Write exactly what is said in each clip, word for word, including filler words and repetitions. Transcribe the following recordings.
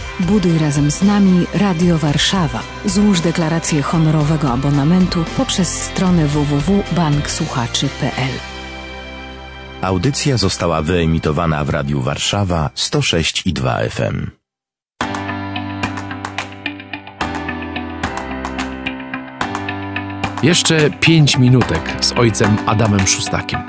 Buduj razem z nami Radio Warszawa. Złóż deklarację honorowego abonamentu poprzez stronę w w w kropka bank słuchaczy kropka p l. Audycja została wyemitowana w Radiu Warszawa sto sześć i dwa F M. Jeszcze pięć minutek z ojcem Adamem Szustakiem.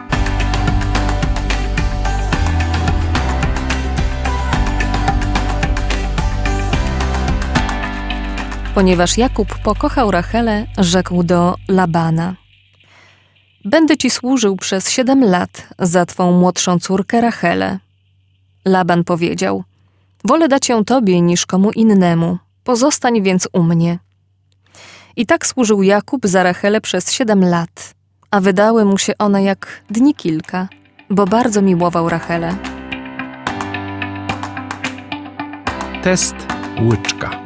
Ponieważ Jakub pokochał Rachelę, rzekł do Labana: będę ci służył przez siedem lat za twą młodszą córkę Rachelę. Laban powiedział: wolę dać ją tobie niż komu innemu, pozostań więc u mnie. I tak służył Jakub za Rachelę przez siedem lat, a wydały mu się one jak dni kilka, bo bardzo miłował Rachelę. Test łyczka.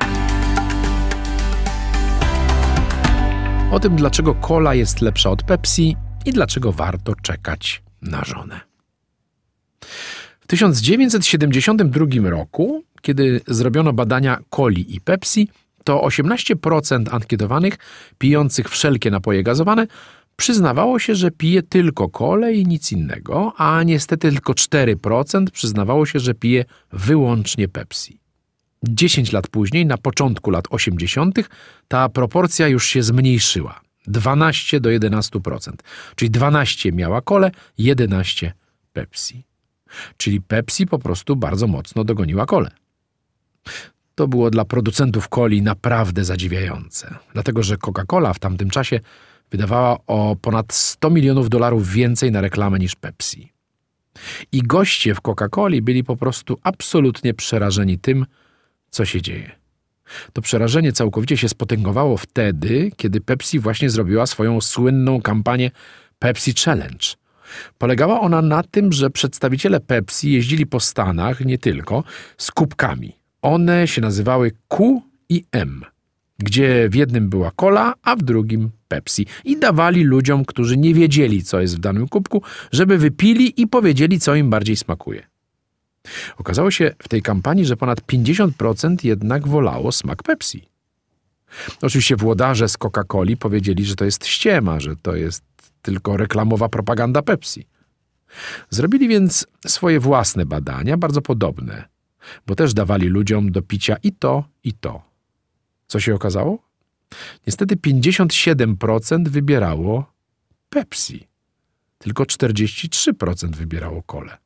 O tym, dlaczego cola jest lepsza od Pepsi i dlaczego warto czekać na żonę. W tysiąc dziewięćset siedemdziesiątym drugim roku, kiedy zrobiono badania coli i Pepsi, to osiemnaście procent ankietowanych pijących wszelkie napoje gazowane przyznawało się, że pije tylko kolę i nic innego, a niestety tylko cztery procent przyznawało się, że pije wyłącznie Pepsi. Dziesięć lat później, na początku lat osiemdziesiątych, ta proporcja już się zmniejszyła. dwanaście do jedenastu procent. Czyli dwanaście miała kolę, jedenaście Pepsi. Czyli Pepsi po prostu bardzo mocno dogoniła kolę. To było dla producentów coli naprawdę zadziwiające. Dlatego, że Coca-Cola w tamtym czasie wydawała o ponad sto milionów dolarów więcej na reklamę niż Pepsi. I goście w Coca-Coli byli po prostu absolutnie przerażeni tym, co się dzieje. To przerażenie całkowicie się spotęgowało wtedy, kiedy Pepsi właśnie zrobiła swoją słynną kampanię Pepsi Challenge. Polegała ona na tym, że przedstawiciele Pepsi jeździli po Stanach, nie tylko, z kubkami. One się nazywały Q i M, gdzie w jednym była cola, a w drugim Pepsi. I dawali ludziom, którzy nie wiedzieli, co jest w danym kubku, żeby wypili i powiedzieli, co im bardziej smakuje. Okazało się w tej kampanii, że ponad pięćdziesiąt procent jednak wolało smak Pepsi. Oczywiście włodarze z Coca-Coli powiedzieli, że to jest ściema, że to jest tylko reklamowa propaganda Pepsi. Zrobili więc swoje własne badania, bardzo podobne, bo też dawali ludziom do picia i to, i to. Co się okazało? Niestety pięćdziesiąt siedem procent wybierało Pepsi, tylko czterdzieści trzy procent wybierało kolę.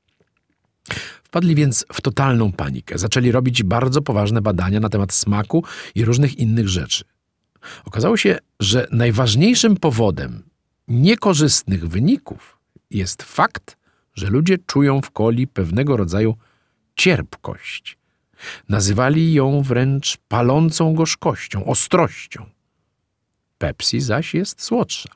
Wpadli więc w totalną panikę. Zaczęli robić bardzo poważne badania na temat smaku i różnych innych rzeczy. Okazało się, że najważniejszym powodem niekorzystnych wyników jest fakt, że ludzie czują w coli pewnego rodzaju cierpkość. Nazywali ją wręcz palącą gorzkością, ostrością. Pepsi zaś jest słodsza.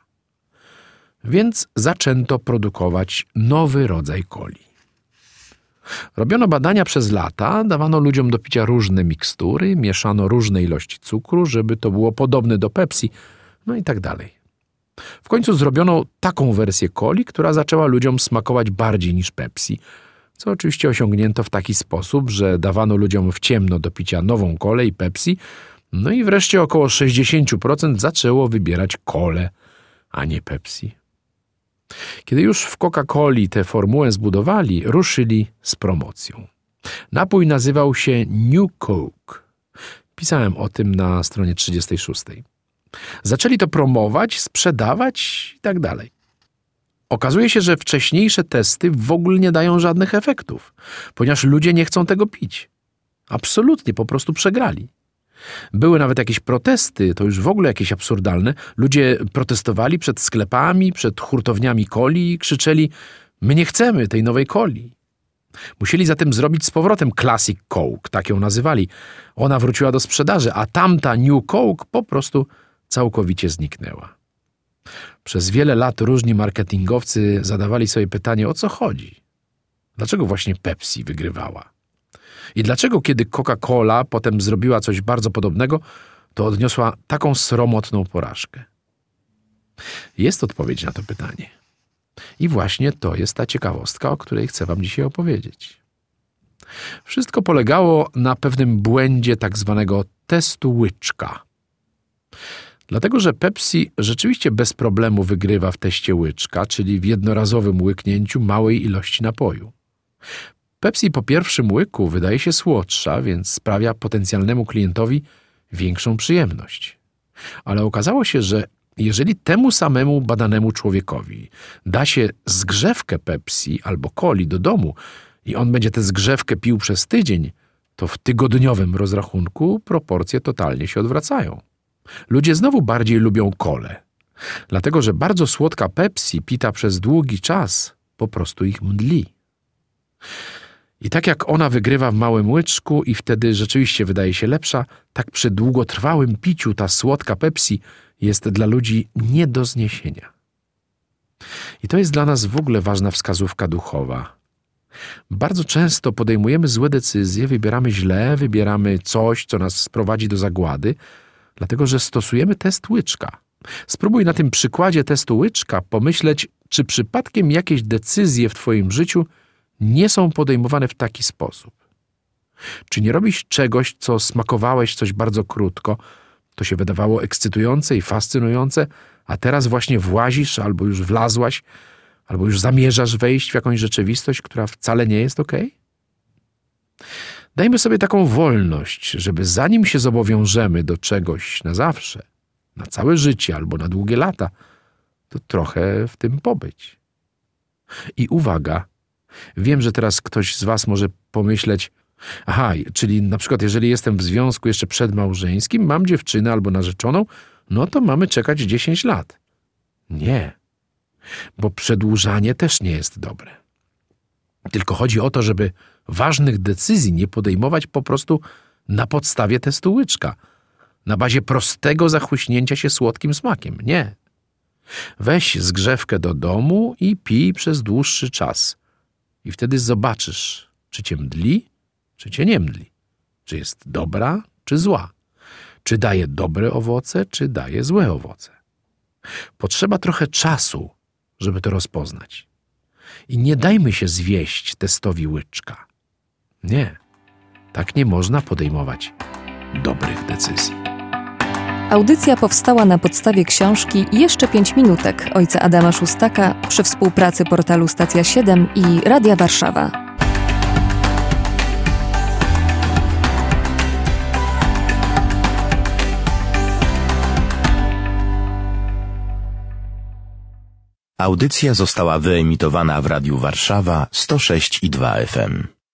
Więc zaczęto produkować nowy rodzaj coli. Robiono badania przez lata, dawano ludziom do picia różne mikstury, mieszano różne ilości cukru, żeby to było podobne do Pepsi, no i tak dalej. W końcu zrobiono taką wersję coli, która zaczęła ludziom smakować bardziej niż Pepsi, co oczywiście osiągnięto w taki sposób, że dawano ludziom w ciemno do picia nową kolę i Pepsi, no i wreszcie około sześćdziesiąt procent zaczęło wybierać kolę, a nie Pepsi. Kiedy już w Coca-Coli tę formułę zbudowali, ruszyli z promocją. Napój nazywał się New Coke. Pisałem o tym na stronie trzydziestej szóstej. Zaczęli to promować, sprzedawać i tak dalej. Okazuje się, że wcześniejsze testy w ogóle nie dają żadnych efektów, ponieważ ludzie nie chcą tego pić. Absolutnie, po prostu przegrali. Były nawet jakieś protesty, to już w ogóle jakieś absurdalne. Ludzie protestowali przed sklepami, przed hurtowniami coli i krzyczeli: my nie chcemy tej nowej coli. Musieli zatem zrobić z powrotem Classic Coke, tak ją nazywali. Ona wróciła do sprzedaży, a tamta New Coke po prostu całkowicie zniknęła. Przez wiele lat różni marketingowcy zadawali sobie pytanie, o co chodzi. Dlaczego właśnie Pepsi wygrywała? I dlaczego, kiedy Coca-Cola potem zrobiła coś bardzo podobnego, to odniosła taką sromotną porażkę? Jest odpowiedź na to pytanie. I właśnie to jest ta ciekawostka, o której chcę wam dzisiaj opowiedzieć. Wszystko polegało na pewnym błędzie tak zwanego testu łyczka. Dlatego, że Pepsi rzeczywiście bez problemu wygrywa w teście łyczka, czyli w jednorazowym łyknięciu małej ilości napoju. Pepsi po pierwszym łyku wydaje się słodsza, więc sprawia potencjalnemu klientowi większą przyjemność. Ale okazało się, że jeżeli temu samemu badanemu człowiekowi da się zgrzewkę Pepsi albo coli do domu i on będzie tę zgrzewkę pił przez tydzień, to w tygodniowym rozrachunku proporcje totalnie się odwracają. Ludzie znowu bardziej lubią kolę, dlatego że bardzo słodka Pepsi pita przez długi czas po prostu ich mdli. I tak jak ona wygrywa w małym łyczku i wtedy rzeczywiście wydaje się lepsza, tak przy długotrwałym piciu ta słodka Pepsi jest dla ludzi nie do zniesienia. I to jest dla nas w ogóle ważna wskazówka duchowa. Bardzo często podejmujemy złe decyzje, wybieramy źle, wybieramy coś, co nas sprowadzi do zagłady, dlatego że stosujemy test łyczka. Spróbuj na tym przykładzie testu łyczka pomyśleć, czy przypadkiem jakieś decyzje w twoim życiu nie są podejmowane w taki sposób. Czy nie robisz czegoś, co smakowałeś coś bardzo krótko, to się wydawało ekscytujące i fascynujące, a teraz właśnie włazisz albo już wlazłaś, albo już zamierzasz wejść w jakąś rzeczywistość, która wcale nie jest okej? Dajmy sobie taką wolność, żeby zanim się zobowiążemy do czegoś na zawsze, na całe życie albo na długie lata, to trochę w tym pobyć. I uwaga, wiem, że teraz ktoś z was może pomyśleć, aha, czyli na przykład jeżeli jestem w związku jeszcze przedmałżeńskim, mam dziewczynę albo narzeczoną, no to mamy czekać dziesięć lat. Nie, bo przedłużanie też nie jest dobre. Tylko chodzi o to, żeby ważnych decyzji nie podejmować po prostu na podstawie testu łyczka, na bazie prostego zachłyśnięcia się słodkim smakiem. Nie. Weź zgrzewkę do domu i pij przez dłuższy czas. I wtedy zobaczysz, czy cię mdli, czy cię nie mdli. Czy jest dobra, czy zła. Czy daje dobre owoce, czy daje złe owoce. Potrzeba trochę czasu, żeby to rozpoznać. I nie dajmy się zwieść testowi łyczka. Nie, tak nie można podejmować dobrych decyzji. Audycja powstała na podstawie książki Jeszcze pięć minutek ojca Adama Szustaka przy współpracy portalu Stacja siedem i Radia Warszawa. Audycja została wyemitowana w Radiu Warszawa sto sześć i dwa F M.